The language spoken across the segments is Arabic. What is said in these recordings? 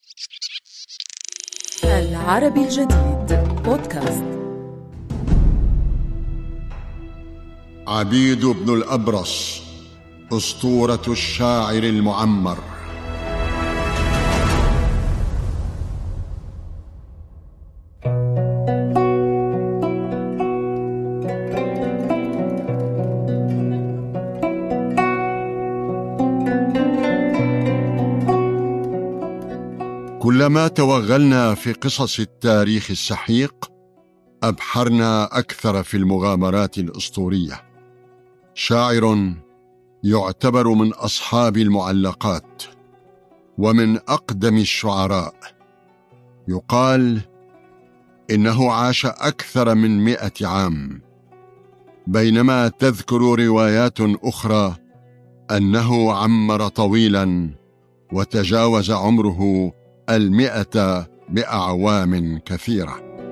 العربي الجديد بودكاست. عبيد بن الأبرص، أسطورة الشاعر المعمر. كلما توغلنا في قصص التاريخ السحيق أبحرنا أكثر في المغامرات الأسطورية. شاعر يعتبر من أصحاب المعلقات ومن أقدم الشعراء، يقال إنه عاش أكثر من 100 عام، بينما تذكر روايات أخرى أنه عمر طويلا وتجاوز عمره 100 بأعوام كثيرة.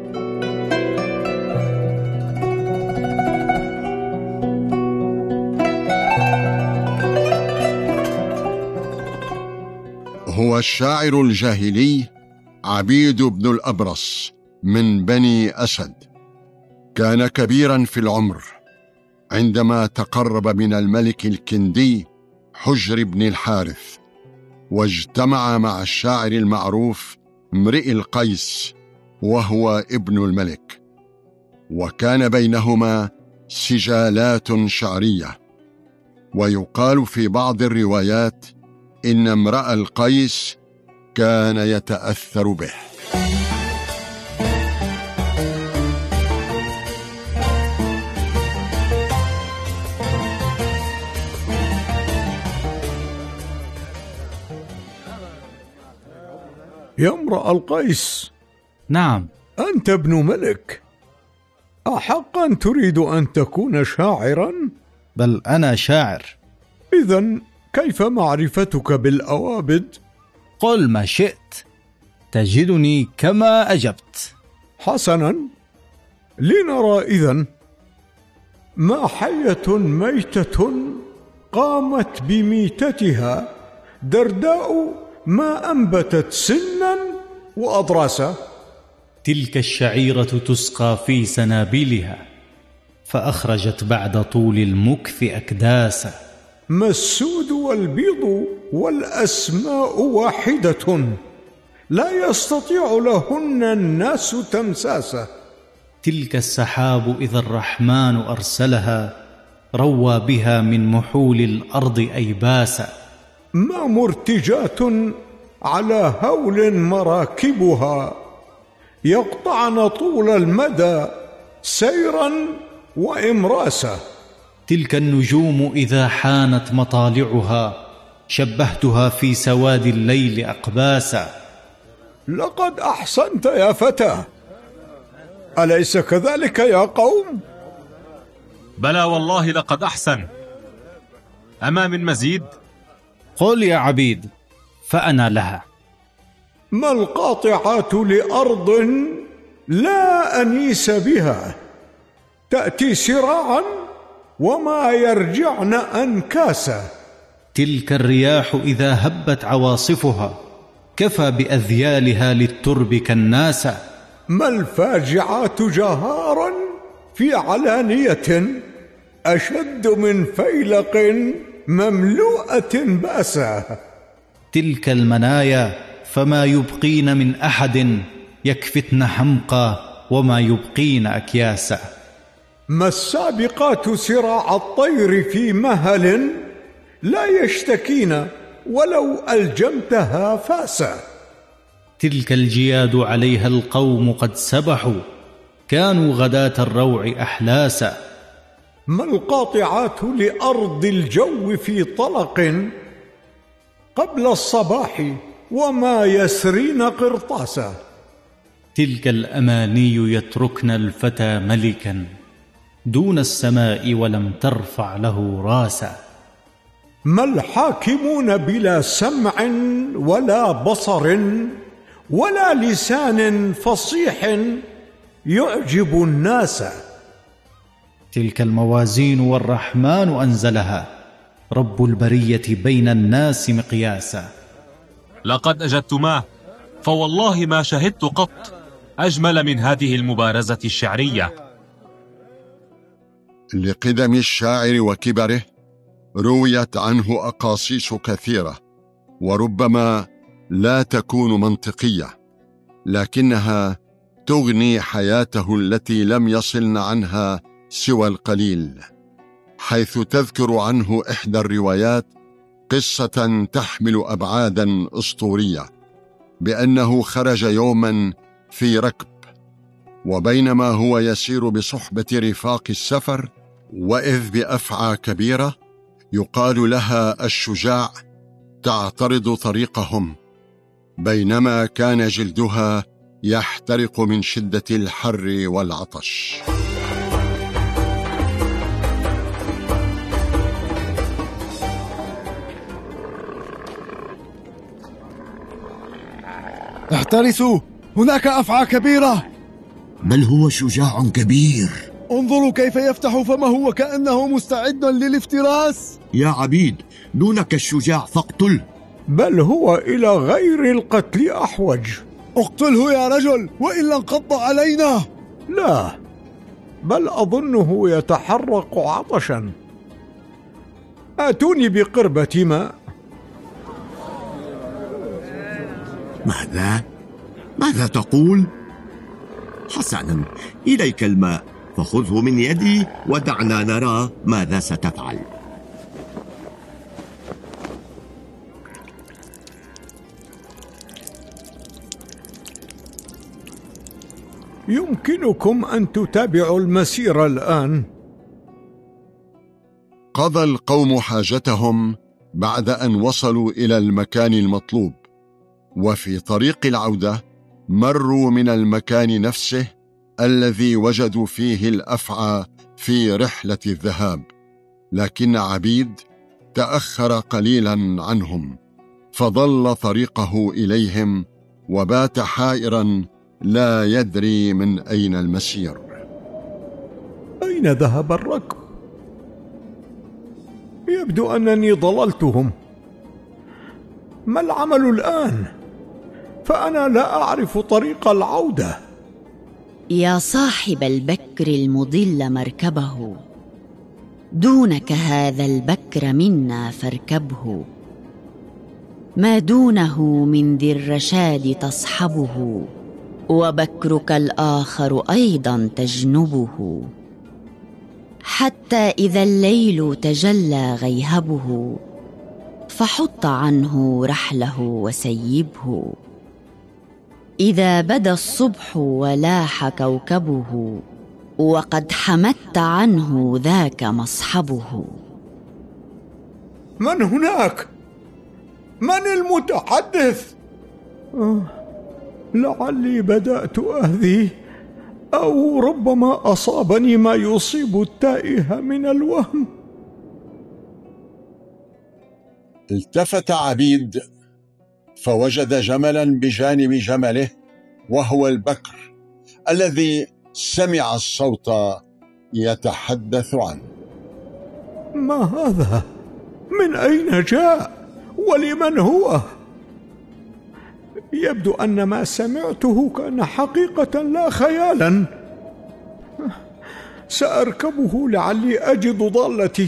هو الشاعر الجاهلي عبيد بن الأبرص من بني أسد. كان كبيرا في العمر عندما تقرب من الملك الكندي حجر بن الحارث، واجتمع مع الشاعر المعروف امرئ القيس وهو ابن الملك، وكان بينهما سجالات شعرية. ويقال في بعض الروايات إن امرأ القيس كان يتأثر به. يا امرأ القيس. نعم. أنت ابن ملك، أحقا تريد أن تكون شاعرا؟ بل أنا شاعر. إذن كيف معرفتك بالأوابد؟ قل ما شئت تجدني كما أجبت. حسنا، لنرى إذن. ما حية ميتة قامت بميتتها درداء ما أنبتت سنا وأضراسا؟ تلك الشعيرة تسقى في سنابلها، فأخرجت بعد طول المكث أكداسا. ما السود والبيض والأسماء واحدة، لا يستطيع لهن الناس تمساسا. تلك السحاب إذا الرحمن أرسلها، روى بها من محول الأرض أيباسا. ما مرتجات على هول مراكبها، يقطعن طول المدى سيرا وإمراسا. تلك النجوم إذا حانت مطالعها، شبهتها في سواد الليل أقباسا. لقد أحسنت يا فتى، أليس كذلك يا قوم؟ بلى والله لقد أحسن. أما من مزيد؟ قل يا عبيد فأنا لها. ما القاطعات لأرض لا أنيس بها، تأتي سراعا وما يرجعن أنكاسا. تلك الرياح إذا هبت عواصفها، كفى بأذيالها للترب كالناسا. ما الفاجعات جهارا في علانية، أشد من فيلق مملوءة بأسا. تلك المنايا فما يبقين من أحد، يكفتن حمقا وما يبقين أكياسا. ما السابقات سراع الطير في مهل، لا يشتكين ولو ألجمتها فاسا. تلك الجياد عليها القوم قد سبحوا، كانوا غداة الروع أحلاسا. ما القاطعات لأرض الجو في طلق، قبل الصباح وما يسرين قرطاسا. تلك الأماني يتركن الفتى ملكا دون السماء ولم ترفع له راسا. ما الحاكمون بلا سمع ولا بصر ولا لسان فصيح يعجب الناس. تلك الموازين والرحمن أنزلها، رب البرية بين الناس مقياسا. لقد أجدتماه، فوالله ما شهدت قط أجمل من هذه المبارزة الشعرية. لقدم الشاعر وكبره رويت عنه أقاصيص كثيرة، وربما لا تكون منطقية، لكنها تغني حياته التي لم يصلن عنها سوى القليل، حيث تذكر عنه إحدى الروايات قصة تحمل أبعادا أسطورية، بأنه خرج يوما في ركب، وبينما هو يسير بصحبة رفاق السفر، وإذ بأفعى كبيرة يقال لها الشجاع تعترض طريقهم، بينما كان جلدها يحترق من شدة الحر والعطش. احترسوا، هناك أفعى كبيرة. بل هو شجاع كبير. انظروا كيف يفتح فمه وكأنه مستعد للافتراس. يا عبيد، دونك الشجاع فاقتله. بل هو إلى غير القتل أحوج. اقتله يا رجل وإلا انقض علينا. لا، بل أظنه يتحرق عطشا. آتوني بقربة ماء. ماذا تقول؟ حسنا، إليك الماء، فخذه من يدي ودعنا نرى ماذا ستفعل. يمكنكم أن تتابعوا المسير الآن. قضى القوم حاجتهم بعد أن وصلوا إلى المكان المطلوب، وفي طريق العودة مروا من المكان نفسه الذي وجدوا فيه الأفعى في رحلة الذهاب، لكن عبيد تأخر قليلا عنهم، فضل طريقه إليهم وبات حائرا لا يدري من أين المسير. أين ذهب الركب؟ يبدو أنني ضللتهم. ما العمل الآن؟ فأنا لا أعرف طريق العودة. يا صاحب البكر المضل مركبه، دونك هذا البكر منا فاركبه، ما دونه من ذي الرشاد تصحبه، وبكرك الآخر أيضا تجنبه، حتى إذا الليل تجلى غيهبه، فحط عنه رحله وسيبه، إذا بدا الصبح ولاح كوكبه، وقد حمدت عنه ذاك مصحبه. من هناك؟ من المتحدث؟ لعلي بدأت أهذي، أو ربما أصابني ما يصيب التائه من الوهم. التفت عبيد فوجد جملا بجانب جمله، وهو البكر الذي سمع الصوت يتحدث عنه. ما هذا؟ من أين جاء؟ ولمن هو؟ يبدو أن ما سمعته كان حقيقة لا خيالا. سأركبه لعلي أجد ضالتي.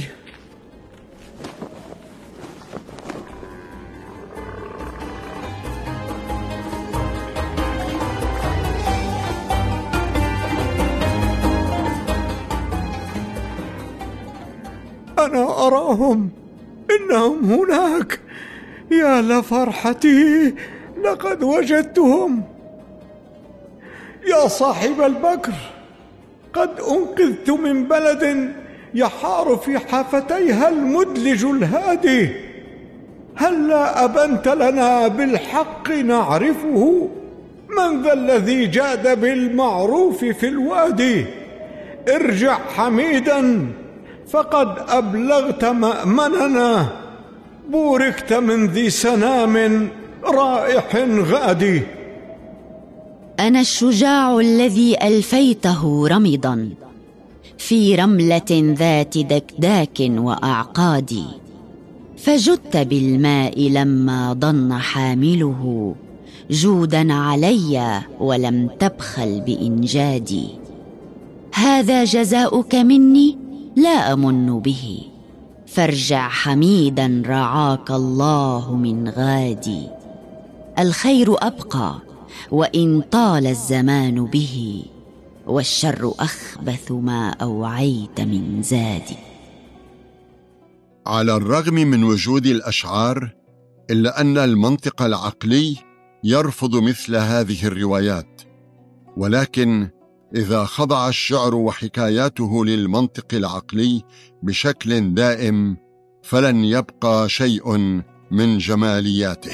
أنا أراهم، إنهم هناك. يا لفرحتي، لقد وجدتهم. يا صاحب البكر، قد أنقذت من بلد يحار في حافتيها المدلج الهادي. هلا أبنت لنا بالحق نعرفه؟ من ذا الذي جاد بالمعروف في الوادي؟ ارجع حميدا، فقد أبلغت مأمننا، بوركت من ذي سنام رائح غادي. أنا الشجاع الذي ألفيته رمضا في رملة ذات دكداك وأعقاد، فجدت بالماء لما ضن حامله، جودا علي ولم تبخل بإنجادي. هذا جزاؤك مني لا أمن به، فارجع حميدا رعاك الله من غادي. الخير أبقى وإن طال الزمان به، والشر أخبث ما أوعيت من زادي. على الرغم من وجود الأشعار، إلا أن المنطق العقلي يرفض مثل هذه الروايات، ولكن إذا خضع الشعر وحكاياته للمنطق العقلي بشكل دائم فلن يبقى شيء من جمالياته.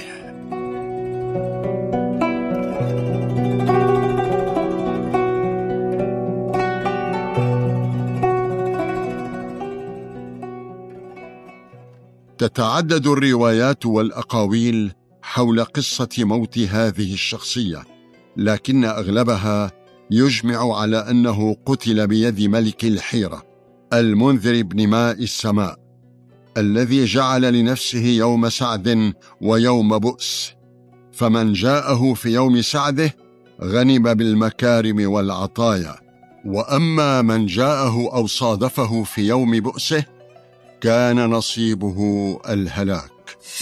تتعدد الروايات والأقاويل حول قصة موت هذه الشخصية، لكن أغلبها يجمع على أنه قتل بيد ملك الحيرة المنذر بن ماء السماء، الذي جعل لنفسه يوم سعد ويوم بؤس، فمن جاءه في يوم سعده غنم بالمكارم والعطايا، وأما من جاءه أو صادفه في يوم بؤسه كان نصيبه الهلاك.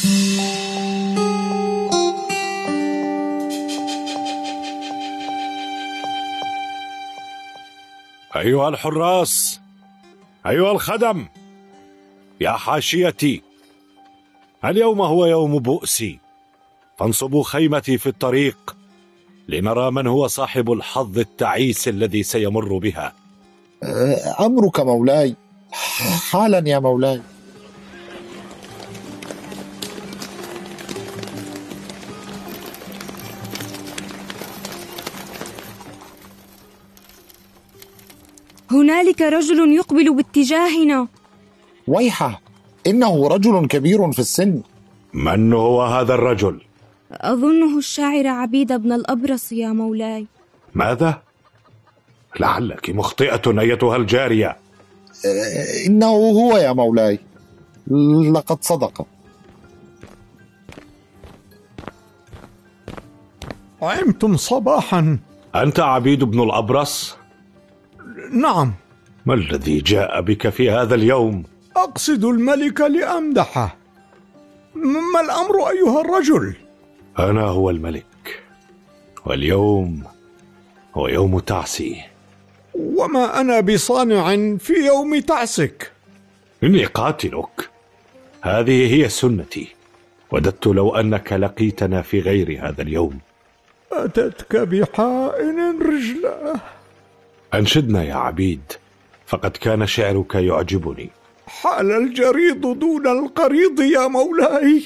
أيها الحراس، أيها الخدم، يا حاشيتي، اليوم هو يوم بؤسي، فانصبوا خيمتي في الطريق لنرى من هو صاحب الحظ التعيس الذي سيمر بها. أمرك مولاي، حالا يا مولاي. هنالك رجل يقبل باتجاهنا. ويحه، إنه رجل كبير في السن. من هو هذا الرجل؟ أظنه الشاعر عبيد بن الأبرص يا مولاي. ماذا؟ لعلك مخطئة أيتها الجارية. إنه هو يا مولاي، لقد صدق. عمتم صباحا. أنت عبيد بن الأبرص؟ نعم. ما الذي جاء بك في هذا اليوم؟ أقصد الملك لأمدحه. ما الأمر أيها الرجل؟ أنا هو الملك، واليوم هو يوم تعسي. وما أنا بصانع في يوم تعسك. إني قاتلك، هذه هي سنتي. وددت لو أنك لقيتنا في غير هذا اليوم. أتتك بحائن رجلاه. أنشدنا يا عبيد، فقد كان شعرك يعجبني. حال الجريض دون القريض يا مولاي.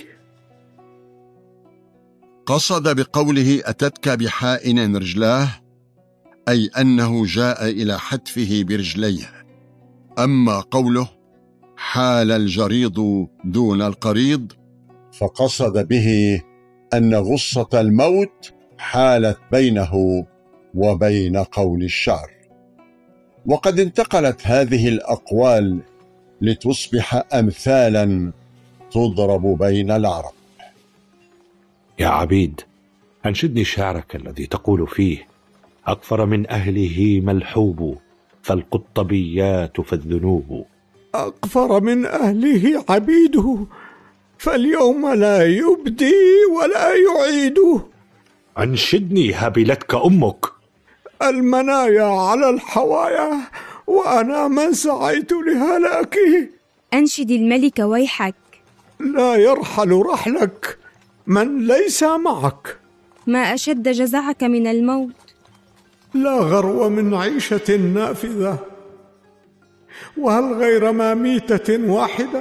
قصد بقوله أتتك بحائن رجلاه أي أنه جاء إلى حتفه برجليه. أما قوله حال الجريض دون القريض فقصد به أن غصة الموت حالت بينه وبين قول الشعر. وقد انتقلت هذه الأقوال لتصبح أمثالا تضرب بين العرب. يا عبيد، أنشدني شعرك الذي تقول فيه أكفر من أهله ملحوب، فالقطبيات فالذنوب. أكفر من أهله عبيده، فاليوم لا يبدي ولا يعيد. أنشدني هبلتك أمك. المنايا على الحوايا، وأنا من سعيت لهلاكه. أنشد الملك ويحك. لا يرحل رحلك من ليس معك. ما أشد جزعك من الموت. لا غرو من عيشة نافذة، وهل غير ما ميتة واحدة؟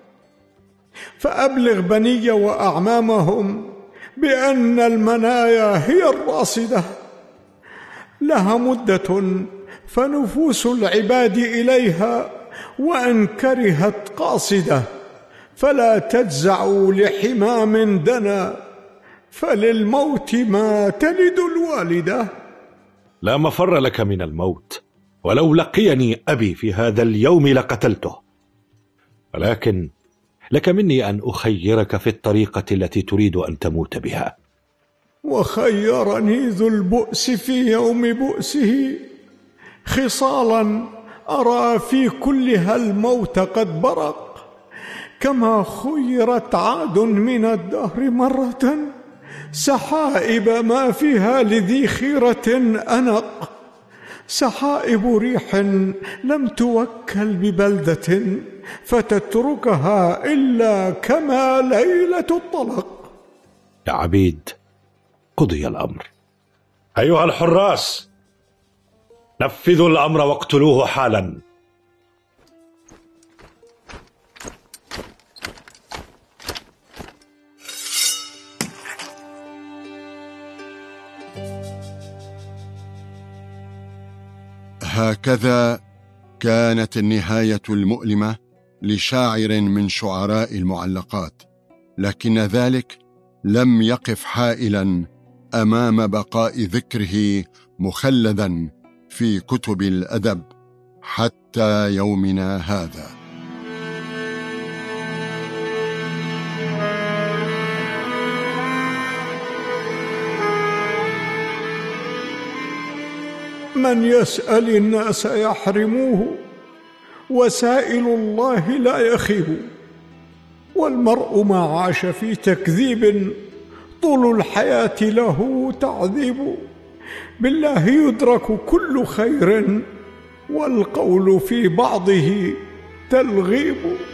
فأبلغ بني وأعمامهم بأن المنايا هي الراصدة، لها مدة فنفوس العباد إليها وإن كرهت قاصدة، فلا تجزعوا لحمام دنا، فللموت ما تلد الوالدة. لا مفر لك من الموت، ولو لقيني أبي في هذا اليوم لقتلته، ولكن لك مني أن أخيرك في الطريقة التي تريد أن تموت بها. وخيرني ذو البؤس في يوم بؤسه خصالا أرى في كلها الموت قد برق، كما خيرت عاد من الدهر مرة سحائب ما فيها لذي خيرة أنق، سحائب ريح لم توكل ببلدة فتتركها إلا كما ليلة الطلق. يا عبيد، قضي الأمر. أيها الحراس، نفذوا الأمر واقتلوه حالا. هكذا كانت النهاية المؤلمة لشاعر من شعراء المعلقات، لكن ذلك لم يقف حائلا أمام بقاء ذكره مخلدا في كتب الأدب حتى يومنا هذا. من يسأل الناس يحرموه، وسائل الله لا يخيب، والمرء ما عاش في تكذيب طول الحياة له تعذيب، بالله يدرك كل خير والقول في بعضه تلغيب.